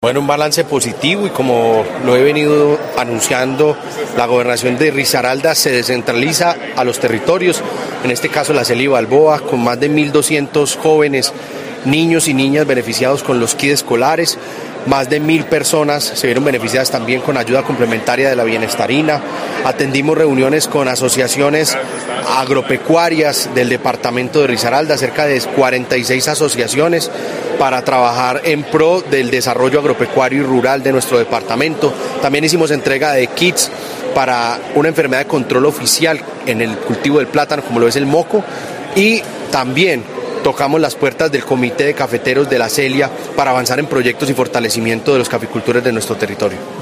Bueno, un balance positivo y como lo he venido anunciando, la gobernación de Risaralda se descentraliza a los territorios, en este caso la Celi Balboa, con más de 1.200 jóvenes, niños y niñas beneficiados con los kits escolares, más de 1.000 personas se vieron beneficiadas también con ayuda complementaria de la bienestarina. Atendimos reuniones con asociaciones agropecuarias del departamento de Risaralda, cerca de 46 asociaciones para trabajar en pro del desarrollo agropecuario y rural de nuestro departamento. También hicimos entrega de kits para una enfermedad de control oficial en el cultivo del plátano, como lo es el moco, y también tocamos las puertas del Comité de Cafeteros de la Celia para avanzar en proyectos y fortalecimiento de los caficultores de nuestro territorio.